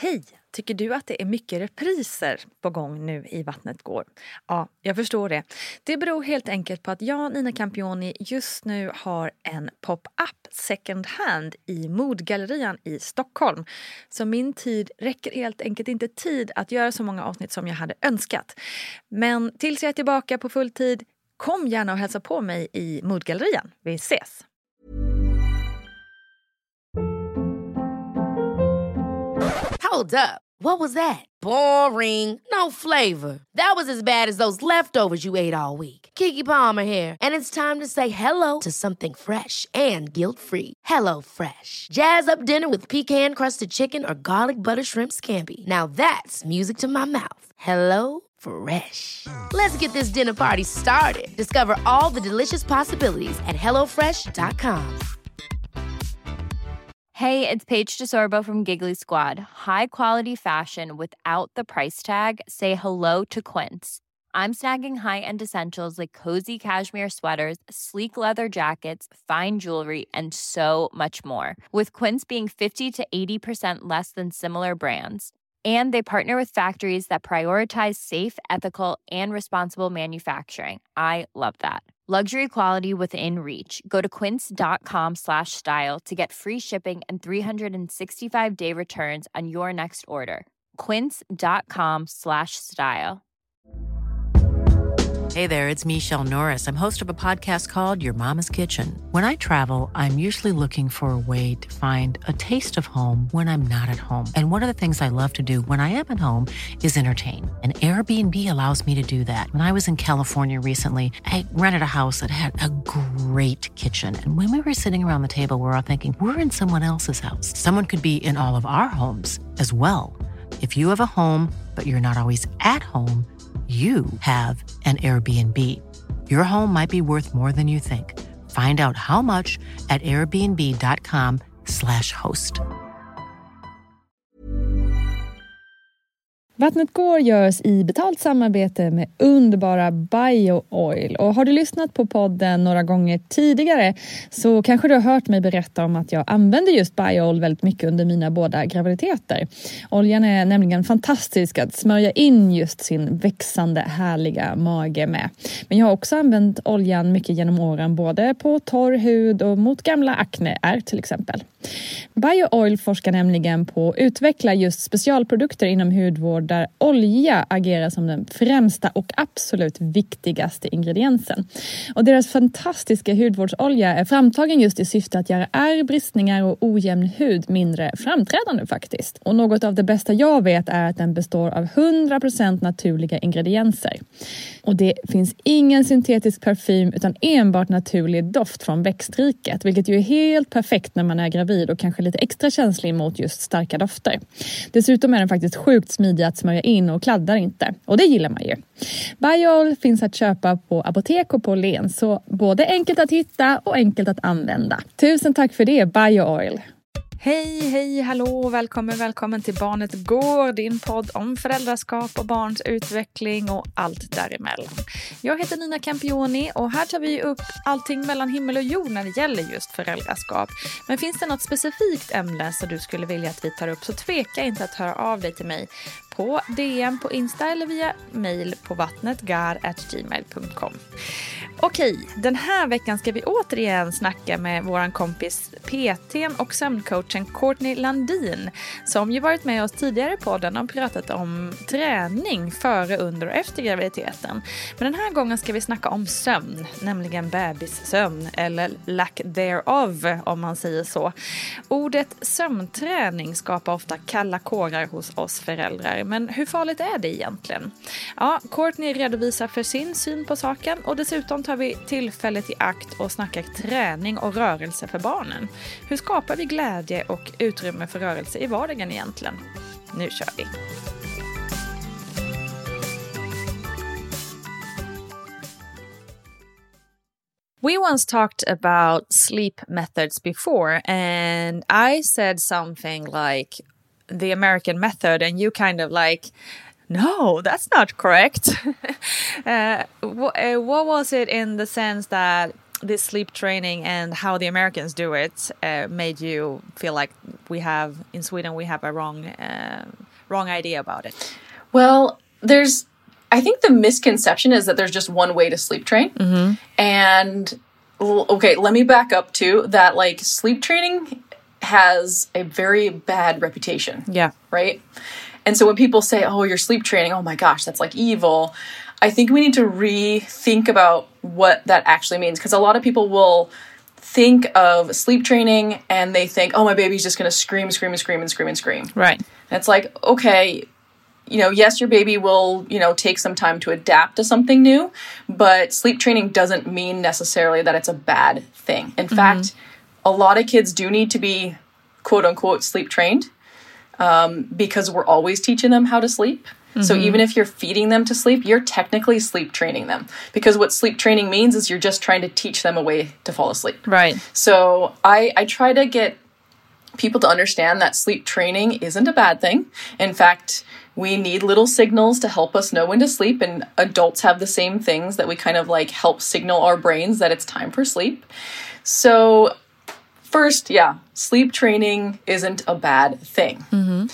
Hej! Tycker du att det är mycket repriser på gång nu i Vattnet går? Ja, jag förstår det. Det beror helt enkelt på att jag, Nina Campioni, just nu har en pop-up second hand i Modgallerian i Stockholm. Så min tid räcker helt enkelt inte tid att göra så många avsnitt som jag hade önskat. Men tills jag är tillbaka på full tid, kom gärna och hälsa på mig i Modgallerian. Vi ses! Hold up. What was that? Boring. No flavor. That was as bad as those leftovers you ate all week. Keke Palmer here, and it's time to say hello to something fresh and guilt-free. Hello Fresh. Jazz up dinner with pecan-crusted chicken or garlic butter shrimp scampi. Now that's music to my mouth. Hello Fresh. Let's get this dinner party started. Discover all the delicious possibilities at hellofresh.com. Hey, it's Paige DeSorbo from Giggly Squad. High quality fashion without the price tag. Say hello to Quince. I'm snagging high-end essentials like cozy cashmere sweaters, sleek leather jackets, fine jewelry, and so much more. With Quince being 50 to 80% less than similar brands. And they partner with factories that prioritize safe, ethical, and responsible manufacturing. I love that. Luxury quality within reach. Go to quince.com/style to get free shipping and 365-day returns on your next order. Quince.com/style. Hey there, it's Michelle Norris. I'm host of a podcast called Your Mama's Kitchen. When I travel, I'm usually looking for a way to find a taste of home when I'm not at home. And one of the things I love to do when I am at home is entertain. And Airbnb allows me to do that. When I was in California recently, I rented a house that had a great kitchen. And when we were sitting around the table, we were all thinking, we're in someone else's house. Someone could be in all of our homes as well. If you have a home, but you're not always at home, you have an Airbnb. Your home might be worth more than you think. Find out how much at airbnb.com/host. Vattnet går görs i betalt samarbete med underbara BioOil. Och har du lyssnat på podden några gånger tidigare så kanske du har hört mig berätta om att jag använder just BioOil väldigt mycket under mina båda graviditeter. Oljan är nämligen fantastisk att smörja in just sin växande härliga mage med. Men jag har också använt oljan mycket genom åren både på torr hud och mot gamla akneär till exempel. BioOil forskar nämligen på att utveckla just specialprodukter inom hudvård där olja agerar som den främsta och absolut viktigaste ingrediensen. Och deras fantastiska hudvårdsolja är framtagen just i syfte att göra ärr, bristningar och ojämn hud mindre framträdande faktiskt. Och något av det bästa jag vet är att den består av 100% naturliga ingredienser. Och det finns ingen syntetisk parfym utan enbart naturlig doft från växtriket, vilket ju är helt perfekt när man är gravid och kanske lite extra känslig mot just starka dofter. Dessutom är den faktiskt sjukt smidig att smörja in och kladdar inte. Och det gillar man ju. BioOil finns att köpa på apotek och på Len, så både enkelt att hitta och enkelt att använda. Tusen tack för det, BioOil! Hej, hallå, välkommen till Barnet går, din podd om föräldraskap och barns utveckling och allt däremellan. Jag heter Nina Campioni och här tar vi upp allting mellan himmel och jord när det gäller just föräldraskap. Men finns det något specifikt ämne som du skulle vilja att vi tar upp så tveka inte att höra av dig till mig på DM på Insta eller via mail på vattnetgar@gmail.com. Okej, den här veckan ska vi återigen snacka med våran kompis PT:n och sömncoachen Courtney Landin som ju varit med oss tidigare i podden och pratat om träning före, under och efter graviditeten. Men den här gången ska vi snacka om sömn, nämligen bebissömn eller lack thereof om man säger så. Ordet sömnträning skapar ofta kalla kårar hos oss föräldrar, men hur farligt är det egentligen? Ja, Courtney redovisar för sin syn på saken och dessutom tar vi tillfället i akt och snackar träning och rörelse för barnen. Hur skapar vi glädje och utrymme för rörelse i vardagen egentligen? Nu kör vi! We once talked about sleep methods before, and I said something like the American method, and you kind of like, no, that's not correct. What was it in the sense that this sleep training and how the Americans do it made you feel like in Sweden we have a wrong idea about it? Well, I think the misconception is that there's just one way to sleep train. And okay, let me back up to that. Like, sleep training has a very bad reputation. Yeah. Right? And so when people say, oh, you're sleep training, oh my gosh, that's like evil. I think we need to rethink about what that actually means. Because a lot of people will think of sleep training and they think, oh, my baby's just going to scream. Right. And it's like, okay, yes, your baby will, take some time to adapt to something new, but sleep training doesn't mean necessarily that it's a bad thing. In fact, a lot of kids do need to be quote unquote sleep trained because we're always teaching them how to sleep. So even if you're feeding them to sleep, you're technically sleep training them, because what sleep training means is you're just trying to teach them a way to fall asleep. Right. So I try to get people to understand that sleep training isn't a bad thing. In fact, we need little signals to help us know when to sleep, and adults have the same things that we kind of like help signal our brains that it's time for sleep. So first, sleep training isn't a bad thing.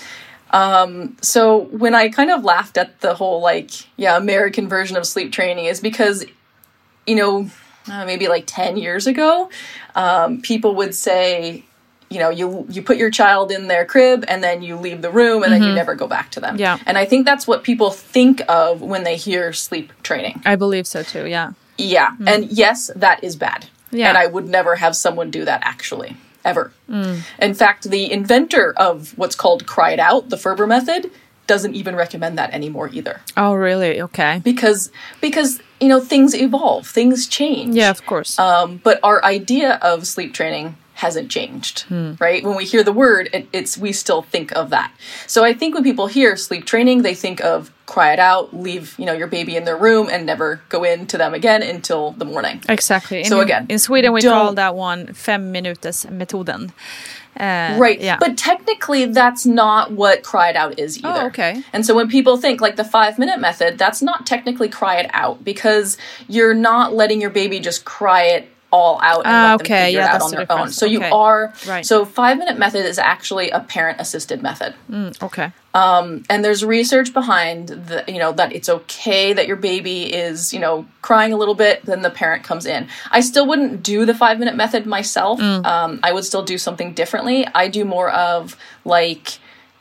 So when I kind of laughed at the whole American version of sleep training is because, maybe like 10 years ago, people would say, you put your child in their crib and then you leave the room and then you never go back to them. Yeah. And I think that's what people think of when they hear sleep training. I believe so too, yeah. Yeah. And yes, that is bad. Yeah. And I would never have someone do that actually, ever. In fact, the inventor of what's called Cry It Out, the Ferber method, doesn't even recommend that anymore either. Oh, really? Okay. Because things evolve, things change. Yeah, of course. But our idea of sleep training hasn't changed, right? When we hear the word, we still think of that. So I think when people hear sleep training, they think of cry it out, leave, your baby in their room and never go into them again until the morning. Exactly. So again, in Sweden, we call that one 5-minuters-metoden. Right. Yeah. But technically, that's not what cry it out is either. Oh, okay. And so when people think like the 5-minute method, that's not technically cry it out, because you're not letting your baby just cry it all out and let them figure it out on their own. So you are, so 5-minute method is actually a parent-assisted method. Okay. And there's research behind that it's okay that your baby is, crying a little bit, then the parent comes in. I still wouldn't do the 5-minute method myself. I would still do something differently. I do more of like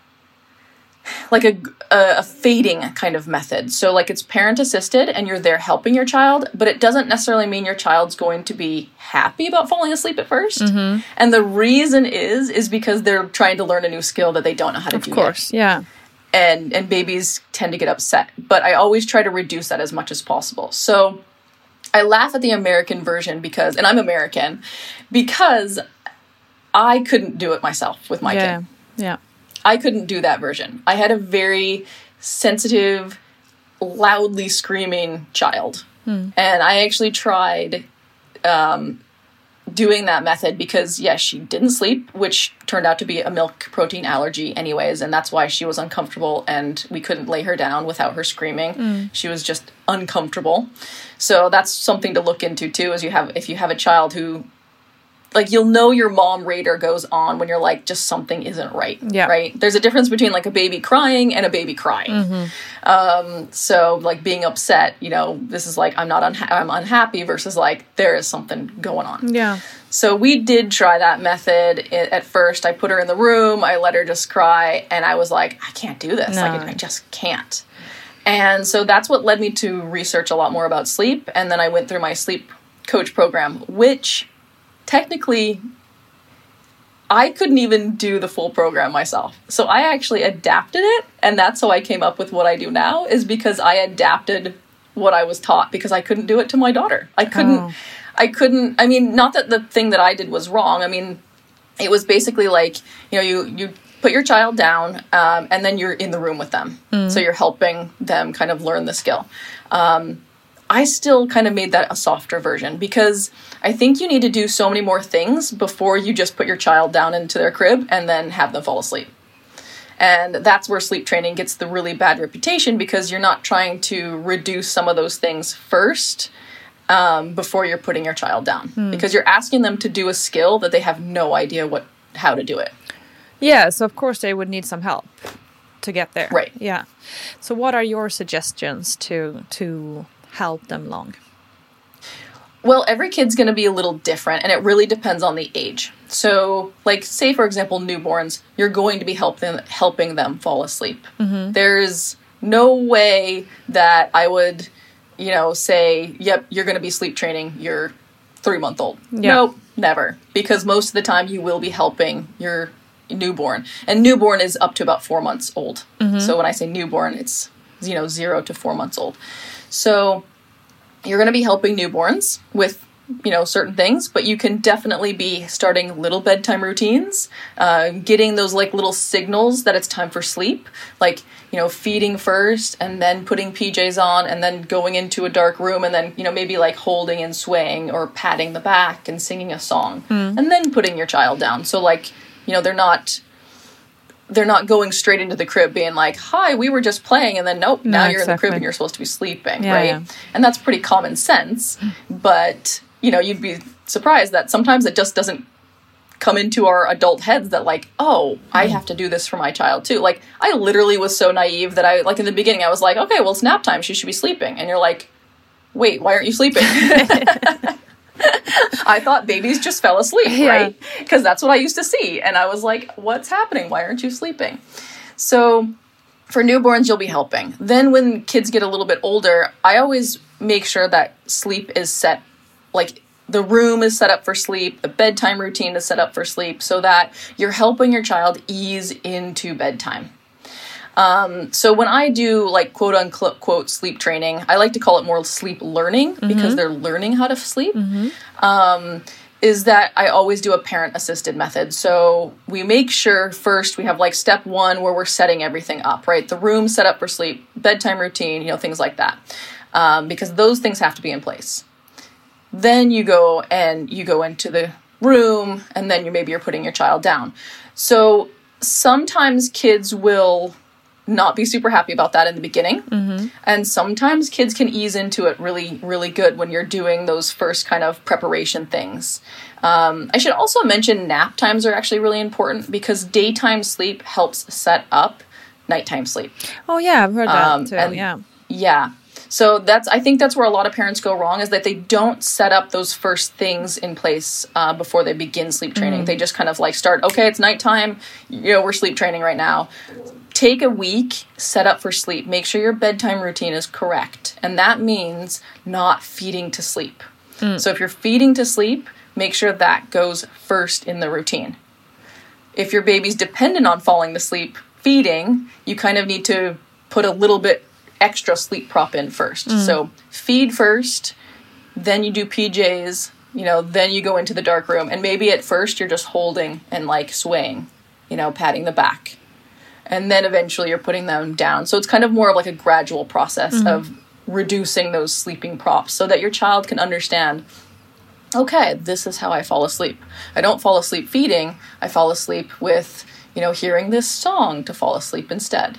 a fading kind of method. So it's parent assisted and you're there helping your child, but it doesn't necessarily mean your child's going to be happy about falling asleep at first. And the reason is because they're trying to learn a new skill that they don't know how to do yet. Of course, yeah. And babies tend to get upset, but I always try to reduce that as much as possible. So I laugh at the American version and I'm American, because I couldn't do it myself with my kid. Yeah. I couldn't do that version. I had a very sensitive, loudly screaming child. And I actually tried doing that method because, yes, she didn't sleep, which turned out to be a milk protein allergy anyways, and that's why she was uncomfortable and we couldn't lay her down without her screaming. She was just uncomfortable. So that's something to look into too, is if you have a child who, you'll know your mom radar goes on when you're just something isn't right. Yeah. Right? There's a difference between a baby crying and a baby crying. So being upset, this is I'm unhappy versus there is something going on. Yeah. So we did try that method at first. I put her in the room, I let her just cry, and I was like, I can't do this. No. I just can't. And so that's what led me to research a lot more about sleep. And then I went through my sleep coach program, which technically, I couldn't even do the full program myself. So I actually adapted it, and that's how I came up with what I do now, is because I adapted what I was taught, because I couldn't do it to my daughter. I couldn't, not that the thing that I did was wrong. It was basically you put your child down, and then you're in the room with them. So you're helping them kind of learn the skill. I still kind of made that a softer version, because I think you need to do so many more things before you just put your child down into their crib and then have them fall asleep. And that's where sleep training gets the really bad reputation, because you're not trying to reduce some of those things first. before you're putting your child down. Because you're asking them to do a skill that they have no idea how to do it. Yeah, so of course they would need some help to get there. Right. Yeah. So what are your suggestions to help them along? Well, every kid's going to be a little different, and it really depends on the age. So, like, say, for example, newborns, you're going to be helping them fall asleep. There's no way that I would, say, yep, you're going to be sleep training your 3-month-old. Yeah. Nope, never. Because most of the time you will be helping your newborn. And newborn is up to about 4 months old. So when I say newborn, it's, 0 to 4 months old. So you're going to be helping newborns with, certain things, but you can definitely be starting little bedtime routines, getting those like little signals that it's time for sleep, like, feeding first and then putting PJs on and then going into a dark room and then, maybe like holding and swaying or patting the back and singing a song and then putting your child down. So like, they're not going straight into the crib being like, hi, we were just playing. And then, nope, now you're in the crib and you're supposed to be sleeping, right? Yeah. And that's pretty common sense. But, you'd be surprised that sometimes it just doesn't come into our adult heads that like, oh, I have to do this for my child too. Like, I literally was so naive that I, like in the beginning, I was like, okay, well, it's nap time. She should be sleeping. And you're like, wait, why aren't you sleeping? I thought babies just fell asleep, right? Because that's what I used to see. And I was like, what's happening? Why aren't you sleeping? So for newborns, you'll be helping. Then when kids get a little bit older, I always make sure that sleep is set, like the room is set up for sleep, the bedtime routine is set up for sleep, so that you're helping your child ease into bedtime. So when I do like quote unquote sleep training, I like to call it more sleep learning because they're learning how to sleep, is that I always do a parent assisted method. So we make sure first we have like step 1 where we're setting everything up, right? The room set up for sleep, bedtime routine, things like that. Because those things have to be in place. Then you go into the room and then you're putting your child down. So sometimes kids will not be super happy about that in the beginning. And sometimes kids can ease into it really, really good when you're doing those first kind of preparation things. I should also mention nap times are actually really important because daytime sleep helps set up nighttime sleep. Oh yeah, I've heard that too. Yeah. So I think that's where a lot of parents go wrong, is that they don't set up those first things in place before they begin sleep training. They just kind of like start, okay, it's nighttime, we're sleep training right now. Take a week, set up for sleep. Make sure your bedtime routine is correct. And that means not feeding to sleep. So if you're feeding to sleep, make sure that goes first in the routine. If your baby's dependent on falling to sleep feeding, you kind of need to put a little bit extra sleep prop in first. So feed first, then you do PJs, then you go into the dark room. And maybe at first you're just holding and like swaying, patting the back. And then eventually you're putting them down. So it's kind of more of like a gradual process of reducing those sleeping props so that your child can understand, okay, this is how I fall asleep. I don't fall asleep feeding. I fall asleep with, hearing this song to fall asleep instead.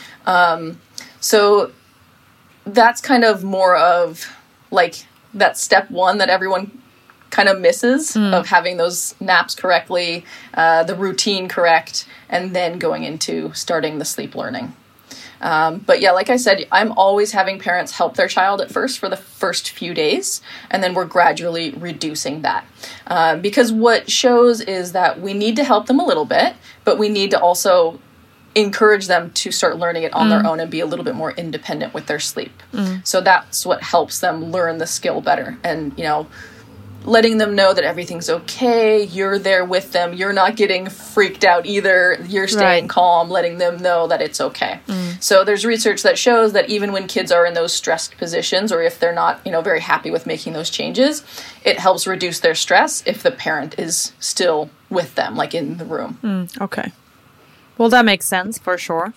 So that's kind of more of like that step 1 that everyone kind of misses of having those naps correctly, the routine correct, and then going into starting the sleep learning. But yeah, like I said, I'm always having parents help their child at first for the first few days, and then we're gradually reducing that. Because what shows is that we need to help them a little bit, but we need to also encourage them to start learning it on their own and be a little bit more independent with their sleep. So that's what helps them learn the skill better. And, letting them know that everything's okay, you're there with them, you're not getting freaked out either, you're staying calm, letting them know that it's okay. So there's research that shows that even when kids are in those stressed positions, or if they're not, very happy with making those changes, it helps reduce their stress if the parent is still with them, like in the room. Okay. Well, that makes sense for sure.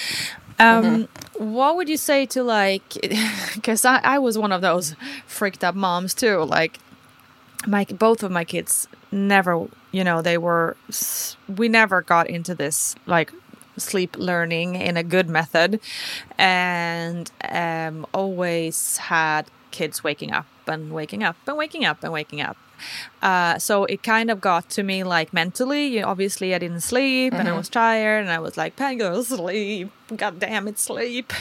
What would you say to like, because I was one of those freaked up moms too, like, both of my kids never, we never got into this like sleep learning in a good method, and always had kids waking up and waking up and waking up and waking up. So it kind of got to me like mentally. Obviously, I didn't sleep and I was tired and I was like, Pango, sleep. God damn it, sleep.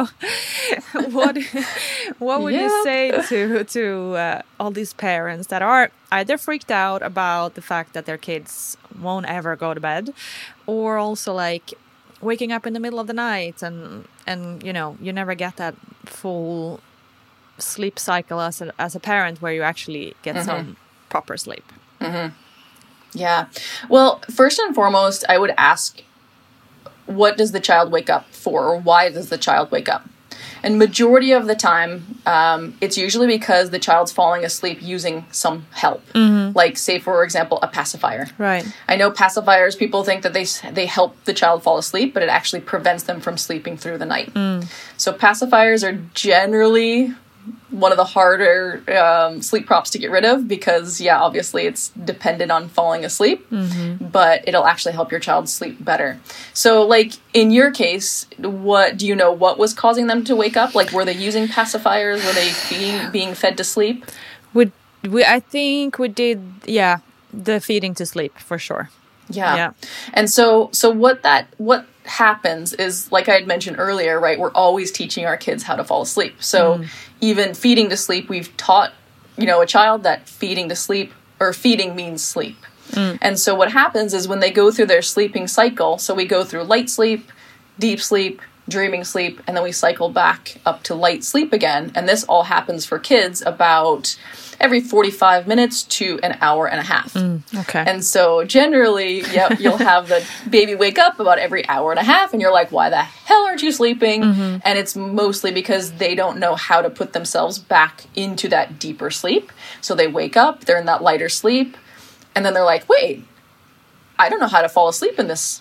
What would you say to all these parents that are either freaked out about the fact that their kids won't ever go to bed, or also like waking up in the middle of the night and you never get that full sleep cycle as a parent where you actually get some proper sleep? Yeah. Well, first and foremost, I would ask, what does the child wake up for, or why does the child wake up? And majority of the time, it's usually because the child's falling asleep using some help. Like, say, for example, a pacifier. Right. I know pacifiers, people think that they help the child fall asleep, but it actually prevents them from sleeping through the night. So pacifiers are generally one of the harder sleep props to get rid of because, obviously it's dependent on falling asleep, but it'll actually help your child sleep better. So, like, in your case, what do you know what was causing them to wake up? Like, were they using pacifiers? Were they being fed to sleep? I think we did, the feeding to sleep for sure. Yeah. And so what happens is, like I had mentioned earlier, right, we're always teaching our kids how to fall asleep. So even feeding to sleep, we've taught, a child that feeding to sleep, or feeding means sleep. And so what happens is when they go through their sleeping cycle, so we go through light sleep, deep sleep, dreaming sleep, and then we cycle back up to light sleep again. And this all happens for kids about every 45 minutes to an hour and a half. Okay. And so generally, you'll have the baby wake up about every hour and a half, and you're like, why the hell aren't you sleeping? And it's mostly because they don't know how to put themselves back into that deeper sleep. So they wake up, they're in that lighter sleep, and then they're like, wait, I don't know how to fall asleep in this,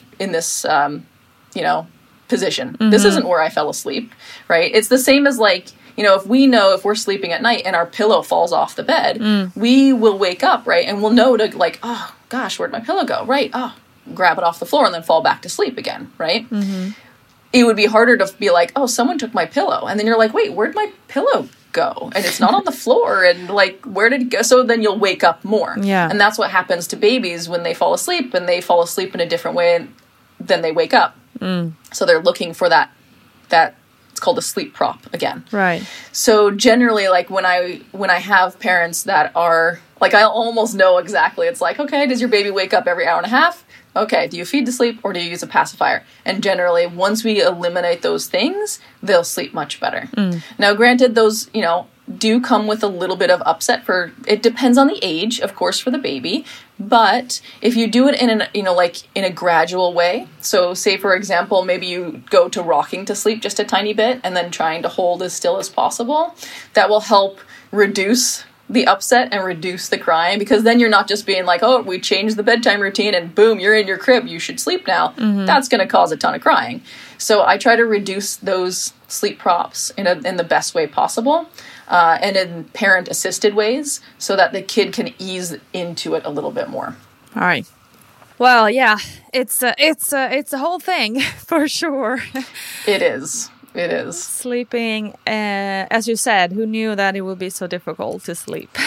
position. This isn't where I fell asleep, right? It's the same as like, if we're sleeping at night and our pillow falls off the bed, we will wake up, right? And we'll know to like, oh gosh, where'd my pillow go? Right. Oh, grab it off the floor and then fall back to sleep again, right? It would be harder to be like, oh, someone took my pillow. And then you're like, wait, where'd my pillow go? And it's not on the floor. And like, where did it go? So then you'll wake up more. Yeah. And that's what happens to babies when they fall asleep, and they fall asleep in a different way, and then they wake up. So they're looking for that it's called a sleep prop again. Right. So generally, like when I have parents that are like, I almost know exactly. It's like, okay, does your baby wake up every hour and a half? Okay, do you feed to sleep or do you use a pacifier? And generally, once we eliminate those things, they'll sleep much better. Now, granted, those, do come with a little bit of upset it depends on the age, of course, for the baby. But if you do it in in a gradual way, so say, for example, maybe you go to rocking to sleep just a tiny bit and then trying to hold as still as possible, that will help reduce the upset and reduce the crying, because then you're not just being like, oh, we changed the bedtime routine and boom, you're in your crib, you should sleep now. That's going to cause a ton of crying. So I try to reduce those sleep props in the best way possible, and in parent-assisted ways, so that the kid can ease into it a little bit more. All right. Well, yeah, it's a whole thing for sure. It is. Sleeping, as you said, who knew that it would be so difficult to sleep?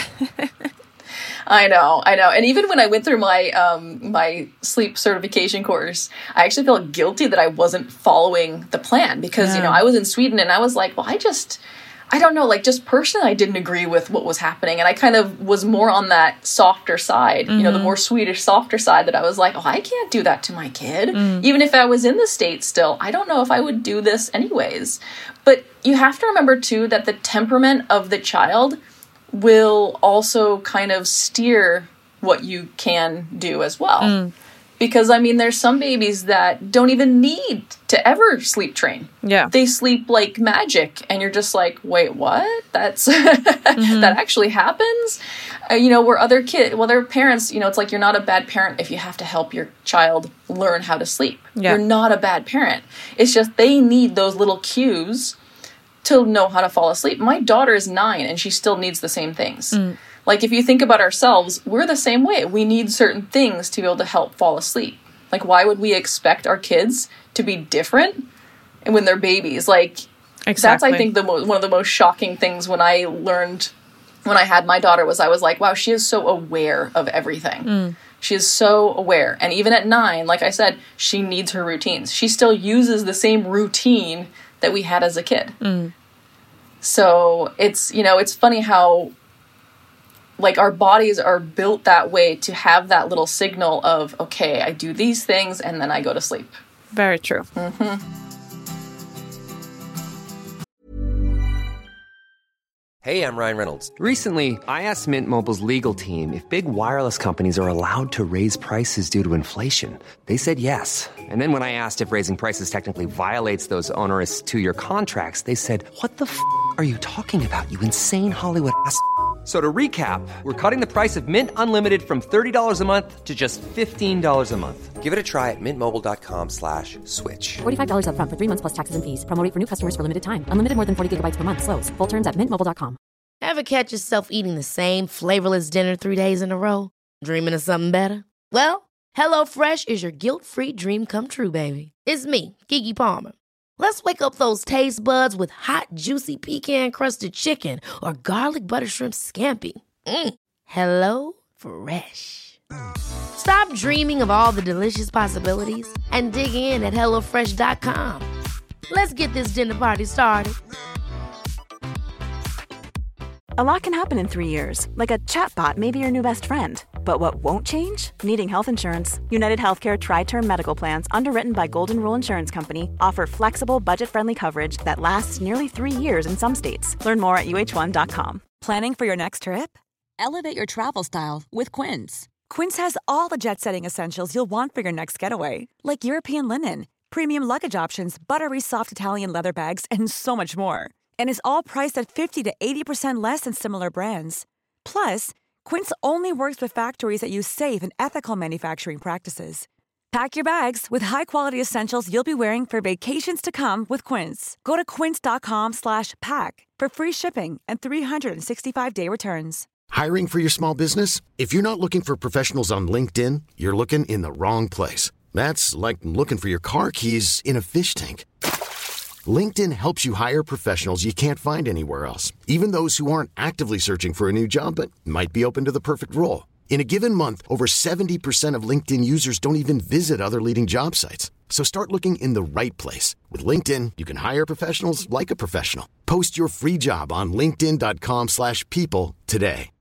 I know. And even when I went through my sleep certification course, I actually felt guilty that I wasn't following the plan, because, I was in Sweden and I was like, well, I don't know, like, just personally, I didn't agree with what was happening. And I kind of was more on that softer side, the more Swedish, softer side, that I was like, oh, I can't do that to my kid. Even if I was in the States still, I don't know if I would do this anyways. But you have to remember, too, that the temperament of the child will also kind of steer what you can do as well. Because, there's some babies that don't even need to ever sleep train. Yeah. They sleep like magic. And you're just like, wait, what? That's that actually happens? Where other parents, it's like, you're not a bad parent if you have to help your child learn how to sleep. Yeah. You're not a bad parent. It's just they need those little cues to know how to fall asleep. My daughter is 9 and she still needs the same things. Like, if you think about ourselves, we're the same way. We need certain things to be able to help fall asleep. Like, why would we expect our kids to be different when they're babies? Like, exactly. That's, I think, one of the most shocking things when I learned when I had my daughter was I was like, wow, she is so aware of everything. She is so aware. And even at 9, like I said, she needs her routines. She still uses the same routine that we had as a kid. So it's, you know, it's funny how, like, our bodies are built that way to have that little signal of, okay, I do these things and then I go to sleep. Very true. Hey, I'm Ryan Reynolds. Recently, I asked Mint Mobile's legal team if big wireless companies are allowed to raise prices due to inflation. They said yes. And then when I asked if raising prices technically violates those onerous 2-year contracts, they said, what the f*** are you talking about, you insane Hollywood ass f- So to recap, we're cutting the price of Mint Unlimited from $30 a month to just $15 a month. Give it a try at mintmobile.com/switch. $45 up front for 3 months plus taxes and fees. Promo rate for new customers for limited time. Unlimited more than 40 gigabytes per month. Slows full terms at mintmobile.com. Ever catch yourself eating the same flavorless dinner 3 days in a row? Dreaming of something better? Well, HelloFresh is your guilt-free dream come true, baby. It's me, Keke Palmer. Let's wake up those taste buds with hot, juicy pecan-crusted chicken or garlic butter shrimp scampi. Hello Fresh. Stop dreaming of all the delicious possibilities and dig in at HelloFresh.com. Let's get this dinner party started. A lot can happen in 3 years, like a chatbot may be your new best friend. But what won't change? Needing health insurance. United Healthcare Tri-Term Medical Plans, underwritten by Golden Rule Insurance Company, offer flexible, budget-friendly coverage that lasts nearly 3 years in some states. Learn more at uh1.com. Planning for your next trip? Elevate your travel style with Quince. Quince has all the jet-setting essentials you'll want for your next getaway, like European linen, premium luggage options, buttery soft Italian leather bags, and so much more. And is all priced at 50 to 80% less than similar brands. Plus, Quince only works with factories that use safe and ethical manufacturing practices. Pack your bags with high-quality essentials you'll be wearing for vacations to come with Quince. Go to quince.com/pack for free shipping and 365-day returns. Hiring for your small business? If you're not looking for professionals on LinkedIn, you're looking in the wrong place. That's like looking for your car keys in a fish tank. LinkedIn helps you hire professionals you can't find anywhere else, even those who aren't actively searching for a new job but might be open to the perfect role. In a given month, over 70% of LinkedIn users don't even visit other leading job sites. So start looking in the right place. With LinkedIn, you can hire professionals like a professional. Post your free job on linkedin.com/people today.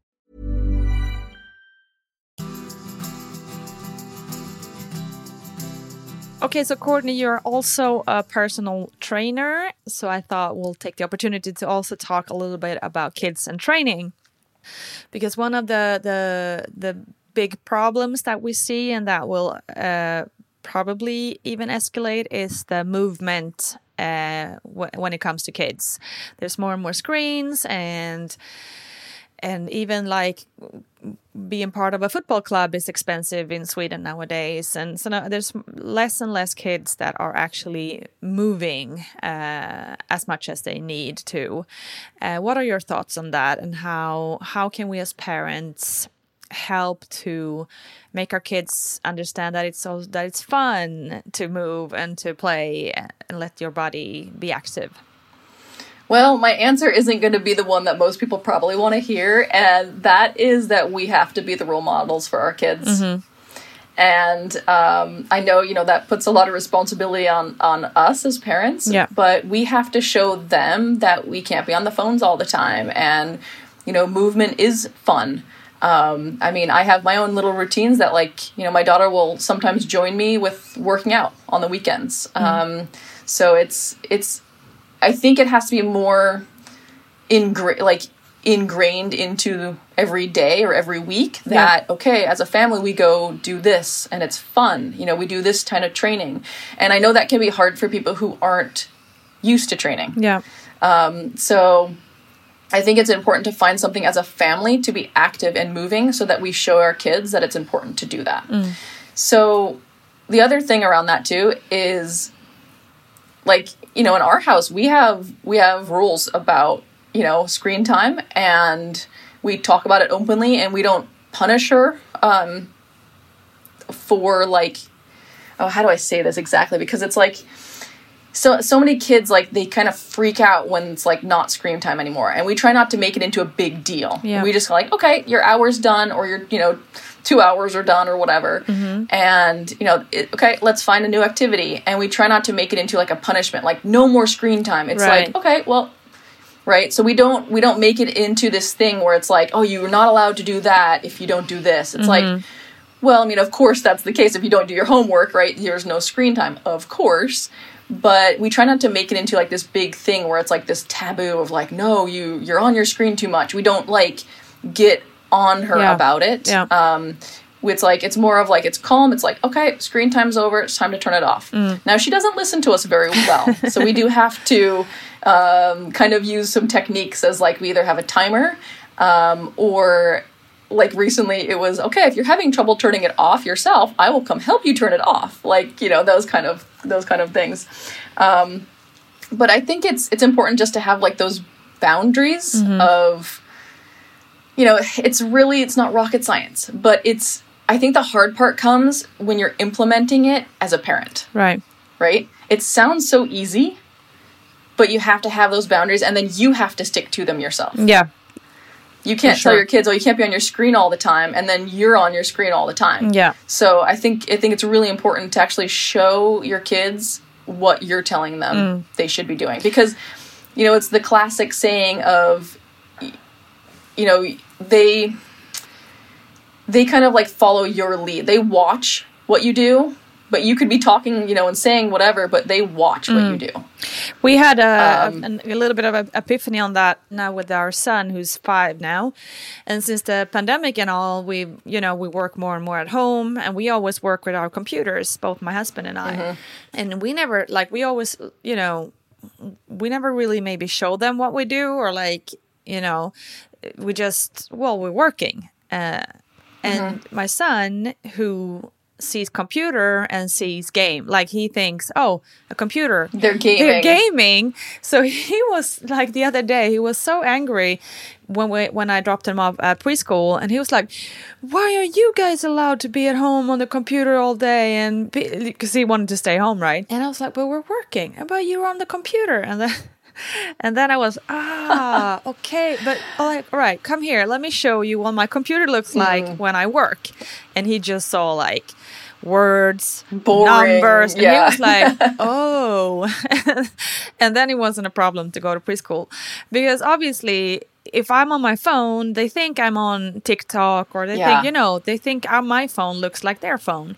Okay, so Courtney, you're also a personal trainer. So I thought we'll take the opportunity to also talk a little bit about kids and training. Because one of the big problems that we see and that will probably even escalate is the movement when it comes to kids. There's more and more screens and even like being part of a football club is expensive in Sweden nowadays. And so now there's less and less kids that are actually moving as much as they need to. What are your thoughts on that? And how can we as parents help to make our kids understand that it's fun to move and to play and let your body be active? Well, my answer isn't going to be the one that most people probably want to hear, and that is that we have to be the role models for our kids. Mm-hmm. And I know, that puts a lot of responsibility on us as parents, but we have to show them that we can't be on the phones all the time, and, movement is fun. I have my own little routines that, my daughter will sometimes join me with working out on the weekends. Mm-hmm. So it's I think it has to be more ingrained into every day or every week that, okay, as a family, we go do this and it's fun. We do this kind of training. And I know that can be hard for people who aren't used to training. Yeah. So I think it's important to find something as a family to be active and moving so that we show our kids that it's important to do that. Mm. So the other thing around that too is in our house, we have rules about, screen time, and we talk about it openly, and we don't punish her for how do I say this exactly? Because it's so many kids, like, they kind of freak out when it's like not screen time anymore, and we try not to make it into a big deal. Yeah. We just go like, okay, your hour's done, or your 2 hours are done, or whatever. And okay, let's find a new activity, and we try not to make it into like a punishment, like no more screen time. It's Right. like, okay, well, right. So we don't make it into this thing where it's like, oh, you're not allowed to do that if you don't do this. It's like, well, I mean, of course that's the case if you don't do your homework, right? There's no screen time, of course. But we try not to make it into like this big thing where it's like this taboo of like, no, you're on your screen too much. We don't like get on her about it. Yeah. It's more of like, it's calm. It's like, okay, screen time's over. It's time to turn it off. Now, she doesn't listen to us very well. So we do have to kind of use some techniques as like, we either have a timer or like recently it was, okay, if you're having trouble turning it off yourself, I will come help you turn it off. Like, those kind of things. But I think it's important just to have like those boundaries of, it's not rocket science, but I think the hard part comes when you're implementing it as a parent. Right. Right? It sounds so easy, but you have to have those boundaries, and then you have to stick to them yourself. Yeah. You can't tell your kids, you can't be on your screen all the time, and then you're on your screen all the time. Yeah. So I think it's really important to actually show your kids what you're telling them they should be doing. Because, it's the classic saying of, they kind of like follow your lead. They watch what you do, but you could be talking, and saying whatever, but they watch what you do. We had a little bit of an epiphany on that now with our son, who's 5 now. And since the pandemic and all, we work more and more at home, and we always work with our computers, both my husband and I. And we never, we always, we never really maybe show them what we do, or we just, we're working. And my son, who sees computer and sees game, like he thinks, oh, a computer, they're gaming. So he was like, the other day he was so angry when I dropped him off at preschool, and he was like, why are you guys allowed to be at home on the computer all day? And because he wanted to stay home, right? And I was like, well, we're working, but you're on the computer. And then I was, okay, but all right, come here, let me show you what my computer looks like when I work. And he just saw like words, boring numbers, and he was like, oh. And then it wasn't a problem to go to preschool, because obviously if I'm on my phone, they think I'm on TikTok, or they think my phone looks like their phone.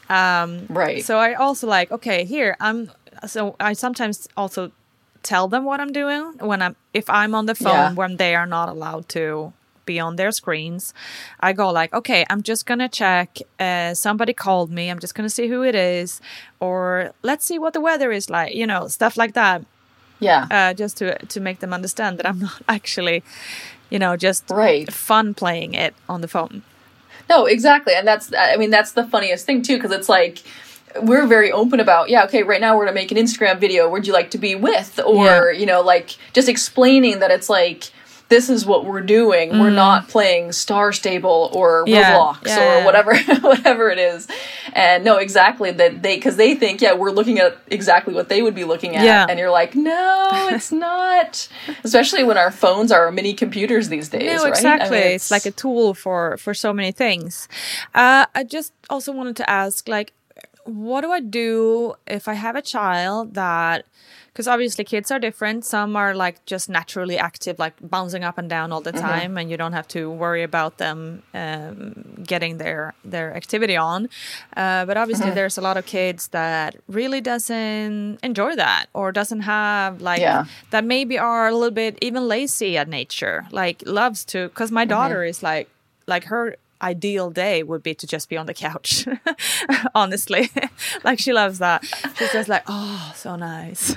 Right. So I also like, okay, here so I sometimes also tell them what I'm doing if I'm on the phone when they are not allowed to be on their screens. I go like, okay, I'm just gonna check, somebody called me, I'm just gonna see who it is, or let's see what the weather is like, stuff like that. Just to make them understand that I'm not actually just fun playing it on the phone. No, exactly. And that's the funniest thing too, because it's like, we're very open about, okay, right now we're going to make an Instagram video. Would you like to be with? Or, just explaining that it's like, this is what we're doing. We're not playing Star Stable or Roblox or whatever it is. And no, exactly, that because they think, we're looking at exactly what they would be looking at. And you're like, no, it's not. Especially when our phones are mini computers these days, no, right? Exactly. It's like a tool for so many things. I just also wanted to ask, what do I do if I have a child that, because obviously kids are different. Some are like just naturally active, like bouncing up and down all the time, and you don't have to worry about them getting their activity on. But obviously there's a lot of kids that really doesn't enjoy that, or doesn't have that maybe are a little bit even lazy at nature, like loves to, because my daughter is like her ideal day would be to just be on the couch. Honestly, she loves that. She's just like, oh, so nice.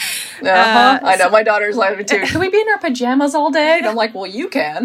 I know, my daughter's like it too. Can we be in our pajamas all day? And I'm like, well, you can.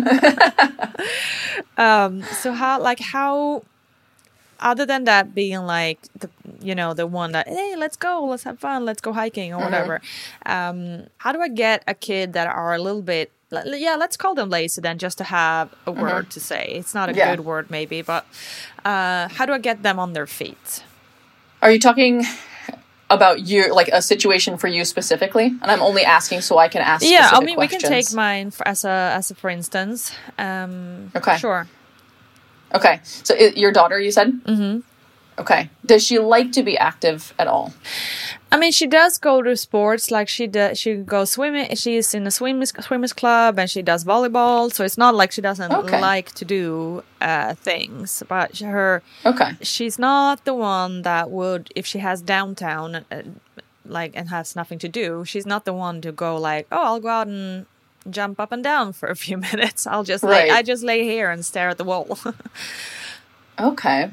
So how other than that being like the one that, hey, let's go, let's have fun, let's go hiking or whatever, how do I get a kid that are a little bit, let's call them lazy then, just to have a word to say. It's not a good word maybe, but how do I get them on their feet? Are you talking about you, like a situation for you specifically, and I'm only asking so I can ask. Yeah, I mean, questions. We can take mine as a for instance. Okay, sure. Okay, so your daughter, you said. Mm-hmm. Okay, does she like to be active at all? I mean, she does go to sports, like she goes swimming. She's in a swimmers club, and she does volleyball. So it's not like she doesn't like to do things. But she's not the one that would, if she has downtown, and has nothing to do. She's not the one to go like, oh, I'll go out and jump up and down for a few minutes. I just lay here and stare at the wall. Okay,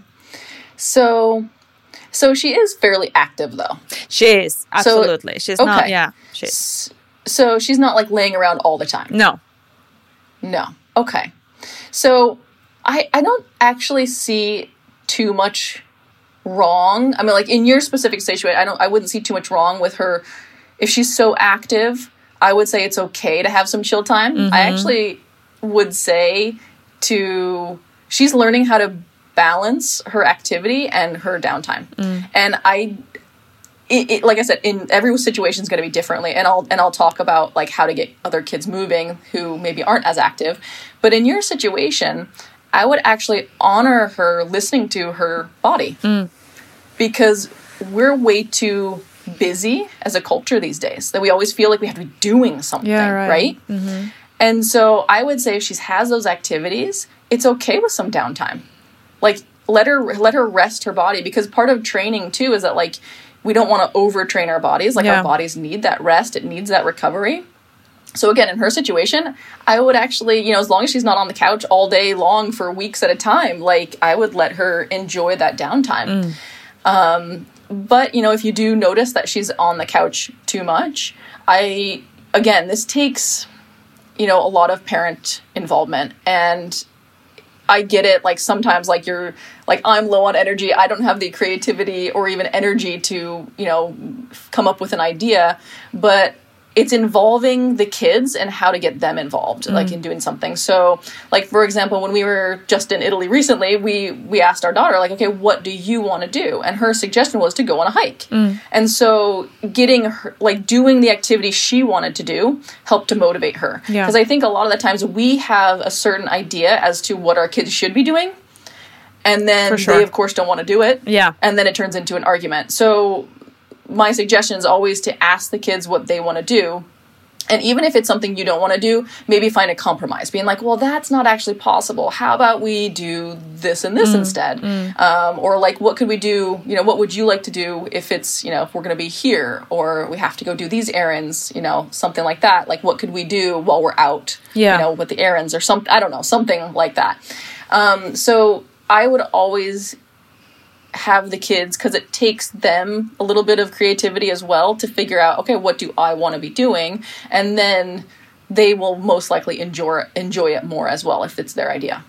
So she is fairly active, though. She is, absolutely. She's not, she is. So she's not, like, laying around all the time? No. Okay. So I don't actually see too much wrong. I mean, like, in your specific situation, I wouldn't see too much wrong with her. If she's so active, I would say it's okay to have some chill time. Mm-hmm. I actually would say she's learning how to balance her activity and her downtime. And like I said, in every situation is going to be differently, and I'll talk about like how to get other kids moving who maybe aren't as active. But in your situation, I would actually honor her listening to her body, because we're way too busy as a culture these days that we always feel like we have to be doing something, right? Mm-hmm. And so I would say if she has those activities, it's okay with some downtime. Like, let her rest her body, because part of training, too, is that, like, we don't want to overtrain our bodies. Like, our bodies need that rest. It needs that recovery. So, again, in her situation, I would actually, as long as she's not on the couch all day long for weeks at a time, like, I would let her enjoy that downtime. But, if you do notice that she's on the couch too much, this takes, a lot of parent involvement. And I get it, like, sometimes, like, you're, like, I'm low on energy, I don't have the creativity or even energy to, come up with an idea, but it's involving the kids and how to get them involved, like, in doing something. So, like, for example, when we were just in Italy recently, we asked our daughter, like, okay, what do you want to do? And her suggestion was to go on a hike. And so getting her, like, doing the activity she wanted to do helped to motivate her. Because I think a lot of the times we have a certain idea as to what our kids should be doing, and then they, of course, don't want to do it. And then it turns into an argument. So my suggestion is always to ask the kids what they want to do. And even if it's something you don't want to do, maybe find a compromise. Being like, well, that's not actually possible. How about we do this and this instead? Or like, what could we do? What would you like to do if it's, if we're going to be here, or we have to go do these errands, something like that. Like, what could we do while we're out, with the errands or something? I don't know, something like that. So I would always have the kids, because it takes them a little bit of creativity as well to figure out, okay, what do I want to be doing? And then they will most likely enjoy it more as well if it's their idea.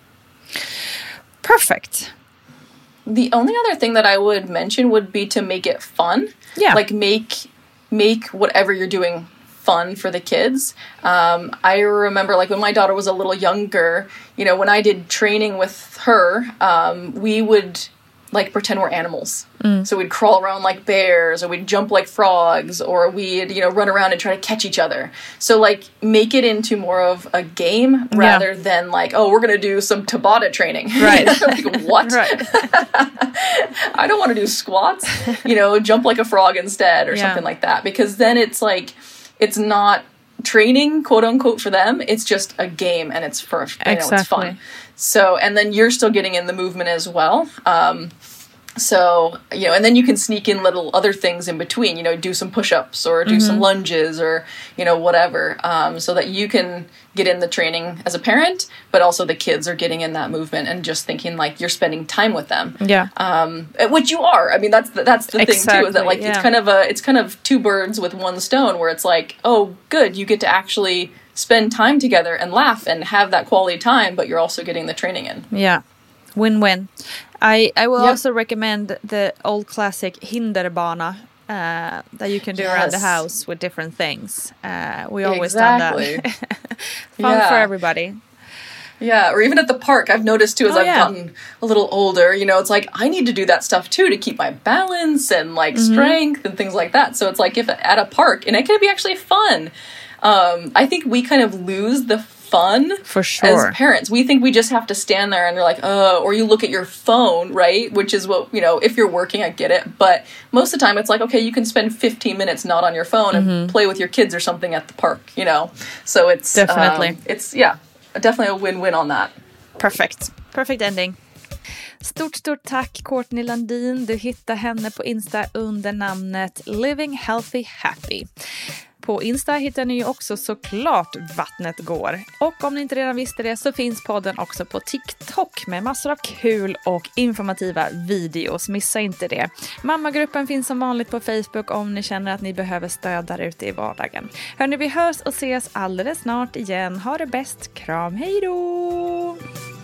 Perfect. The only other thing that I would mention would be to make it fun. Like, make whatever you're doing fun for the kids. I remember, like, when my daughter was a little younger, when I did training with her, we would, like, pretend we're animals. So we'd crawl around like bears, or we'd jump like frogs, or we'd, run around and try to catch each other. So, like, make it into more of a game rather than like, oh, we're going to do some Tabata training. Right. Like, what? I don't want to do squats, jump like a frog instead, or something like that. Because then it's like, it's not training, quote unquote, for them. It's just a game, and it's for, it's fun. So, and then you're still getting in the movement as well. So, and then you can sneak in little other things in between, do some push-ups or do some lunges or, whatever, so that you can get in the training as a parent, but also the kids are getting in that movement and just thinking like you're spending time with them. Which you are. I mean, that's the thing too, is that like, it's kind of two birds with one stone, where it's like, oh, good, you get to actually spend time together and laugh and have that quality time, but you're also getting the training in. Win-win. I will also recommend the old classic Hinderbana that you can do around the house with different things. We always done that. Fun for everybody. Yeah, or even at the park, I've noticed too as I've gotten a little older, you know, it's like I need to do that stuff too to keep my balance and like strength and things like that. So it's like if at a park, and it can be actually fun. I think we kind of lose the fun for sure as parents. We think we just have to stand there and they're like, or you look at your phone, right? Which is what, you know, if you're working, I get it. But most of the time it's like, okay, you can spend 15 minutes not on your phone and play with your kids or something at the park, you know? So it's definitely, definitely a win-win on that. Perfect ending. Stort tack Courtney Landin. Du hittar henne på Insta under namnet Living Healthy Happy. På Insta hittar ni ju också såklart Vattnet går. Och om ni inte redan visste det så finns podden också på TikTok med massor av kul och informativa videos. Missa inte det. Mammagruppen finns som vanligt på Facebook om ni känner att ni behöver stöd där ute i vardagen. Hörni, vi hörs och ses alldeles snart igen. Ha det bäst. Kram, hej då!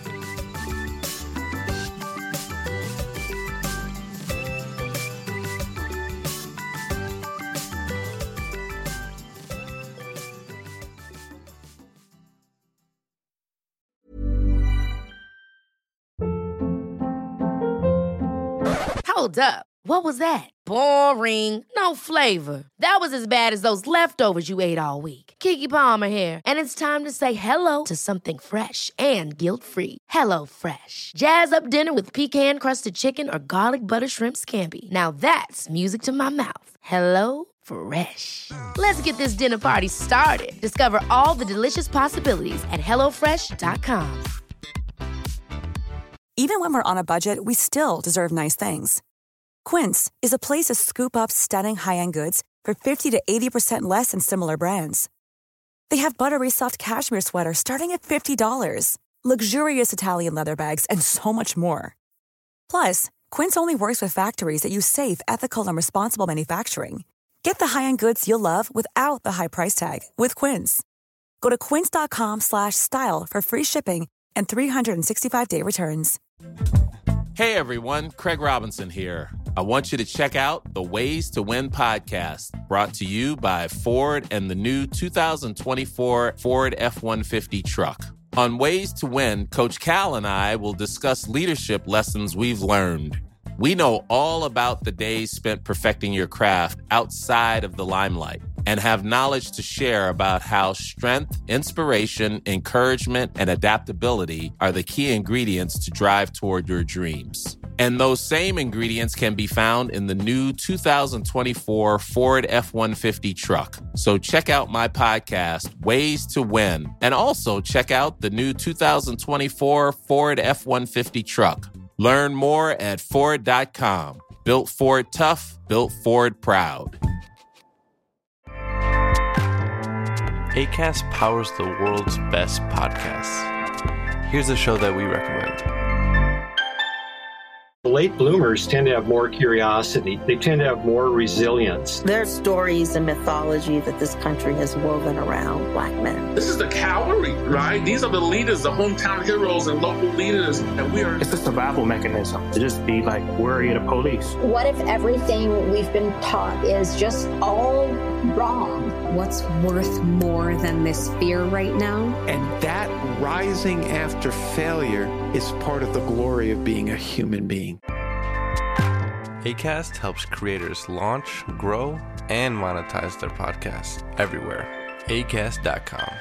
Hold up. What was that? Boring. No flavor. That was as bad as those leftovers you ate all week. Keke Palmer here. And it's time to say hello to something fresh and guilt-free. Hello Fresh. Jazz up dinner with pecan-crusted chicken or garlic butter shrimp scampi. Now that's music to my mouth. Hello Fresh. Let's get this dinner party started. Discover all the delicious possibilities at HelloFresh.com. Even when we're on a budget, we still deserve nice things. Quince is a place to scoop up stunning high-end goods for 50 to 80% less than similar brands. They have buttery soft cashmere sweaters starting at $50, luxurious Italian leather bags, and so much more. Plus, Quince only works with factories that use safe, ethical, and responsible manufacturing. Get the high-end goods you'll love without the high price tag with Quince. Go to quince.com/style for free shipping and 365-day returns. Hey everyone, Craig Robinson here. I want you to check out the Ways to Win podcast, brought to you by Ford and the new 2024 Ford F-150 truck. On Ways to Win, Coach Cal and I will discuss leadership lessons we've learned. We know all about the days spent perfecting your craft outside of the limelight and have knowledge to share about how strength, inspiration, encouragement, and adaptability are the key ingredients to drive toward your dreams. And those same ingredients can be found in the new 2024 Ford F-150 truck. So check out my podcast, Ways to Win, and also check out the new 2024 Ford F-150 truck. Learn more at Ford.com. Built Ford tough, built Ford proud. Acast powers the world's best podcasts. Here's a show that we recommend. Late bloomers tend to have more curiosity. They tend to have more resilience. There are stories and mythology that this country has woven around Black men. This is the cavalry, right? These are the leaders, the hometown heroes and local leaders. And we are... It's a survival mechanism to just be like worried of police. What if everything we've been taught is just all wrong? What's worth more than this fear right now? And that rising after failure is part of the glory of being a human being. Acast helps creators launch, grow, and monetize their podcasts everywhere. Acast.com.